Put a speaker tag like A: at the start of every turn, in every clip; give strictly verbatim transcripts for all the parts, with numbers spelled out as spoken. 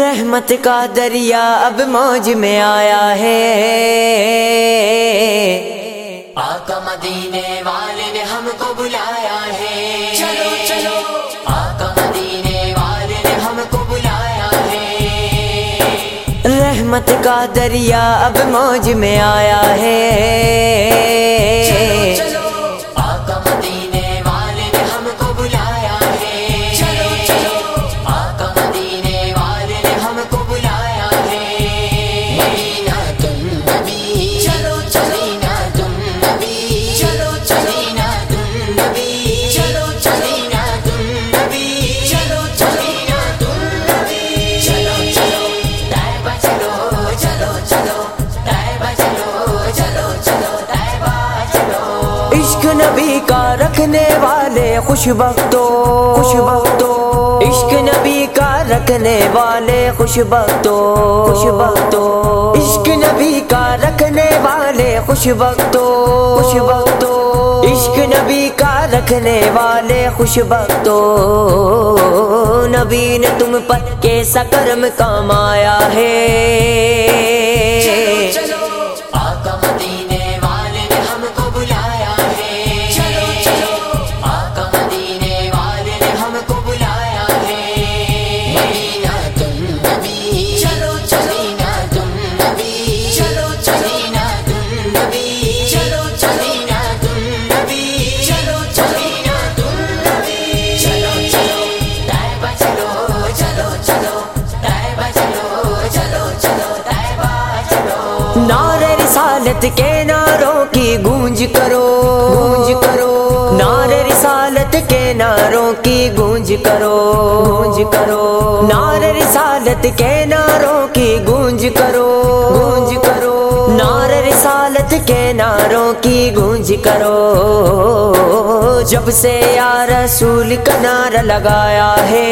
A: رحمت کا دریا اب موج میں آیا ہے،
B: آقا مدینے والے نے ہم کو بلایا ہے، چلو چلو آقا مدینے والے نے ہم کو بلایا ہے،
A: رحمت کا دریا اب موج میں آیا ہے،
B: چلو چلو آقا مدینے والے نے ہم کو بلایا ہے، چلو چلو آقا مدینے والے نے ہم کو بلایا ہے، مدینہ تم نبی چلو چلینا تم نبی چلو چلینا تم نبی چلو چلینا تم نبی چلو چلینا تم نبی چلو چلو طیبہ چلو چلو چلو طیبہ چلو چلو چلو طیبہ چلو،
A: عشق نبی کا رکھنے والے خوش بختو خوش بختو، عشق نبی کا رکھنے والے خوش بختو خوش بختو، عشق نبی کا رکھنے والے خوش بختو خوش بختو، عشق نبی کا رکھنے والے خوش بختو، نبی نے تم پر کیسا کرم کمایا ہے،
B: چلو آقا مدینے والے نے ہم کو بلایا ہے، چلو چلو آقا مدینے والے نے ہم کو بلایا ہے، مدینہ تم نبی چلو چلینا تم نبی چلو چلینا تم نبی چلو چلینا تم نبی چلو چلینا تم نبی چلو چلو طیبہ چلو چلو چلو طیبہ چلو چلو چلو طیبہ چلو،
A: نعرے رسالت کے نعروں کی گونج کرو گونج کرو، نعرے رسالت کے نعروں کی گونج کرو گونج کرو، نعرے رسالت کے نعروں کی گونج کرو گونج کرو، نعرے رسالت کے نعروں کی گونج کرو، جب سے یا رسول کا نعرہ لگایا ہے،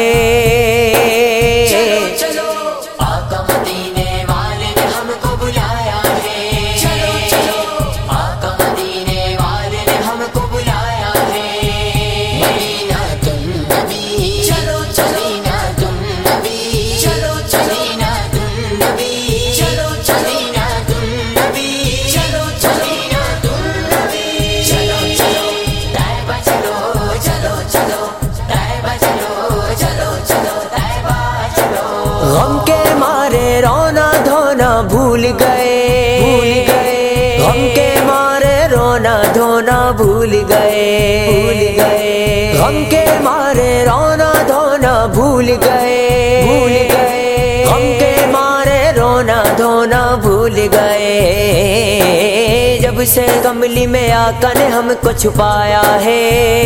B: چلو آقا مدینے والے نے ہم کو بلایا ہے، چلو چلو آقا مدینے والے نے ہم کو بلایا ہے، مدینہ تم نبی چلو چلینا تم نبی چلو چلینا تم نبی چلو چلینا تم نبی چلو چلینا تم نبی چلو چلو طیبہ چلو چلو چلو طیبہ چلو چلو چلو طیبہ چلو،
A: غم کے مارے رونا دھونا بھول گئے بھول گئے، غم کے مارے رونا دھونا بھول گئے بھول گئے، غم کے مارے رونا دھونا بھول گئے بھول گئے، غم کے مارے رونا دھونا بھول گئے، جب سے کملی میں آقا نے ہم کو چھپایا ہے،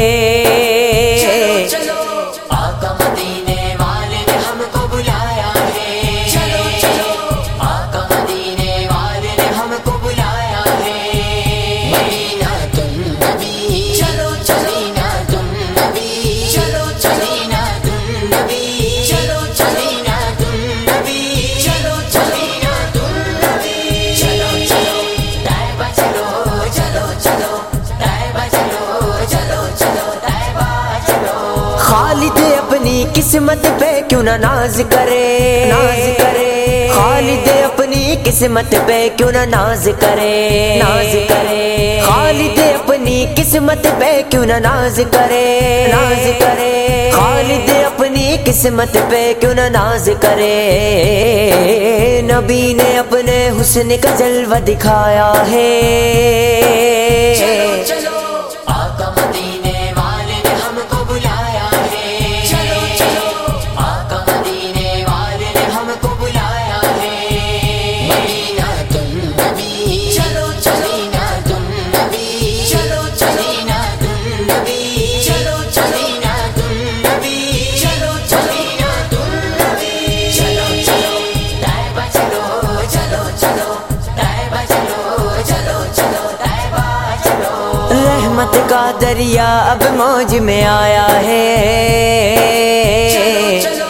B: چلو آقا مدینے والے نے ہم کو بلایا ہے، چلو چلو آقا مدینے والے نے ہم کو بلایا ہے، مدینہ تم نبی چلو چلینا تم نبی چلو چلینا تم نبی چلو چلینا تم نبی چلو چلینا تم نبی چلو چلو طیبہ چلو چلو چلو طیبہ چلو چلو چلو طیبہ چلو،
A: خالد اپنی قسمت پہ کیوں نہ ناز کرے ناز کرے، خالد اپنی قسمت پہ کیوں نہ ناز کرے ناز کرے، خالد اپنی قسمت پہ کیوں نہ ناز کرے ناز کرے، خالد اپنی قسمت پہ کیوں نہ ناز کرے، نبی نے اپنے حسن کا جلوہ دکھایا ہے،
B: چلو چلو آقا مدینے والے نے ہم کو بلایا ہے، چلو چلو آقا مدینے والے نے ہم کو بلایا ہے، مدینہ تم نبی چلو چلینا تم نبی چلو چلینا تم نبی چلو چلینا تم نبی چلو چلینا تم نبی چلو چلو طیبہ چلو چلو چلو طیبہ چلو چلو چلو طیبہ چلو،
A: رحمت کا دریا اب موج میں آیا ہے،
B: چلو چلو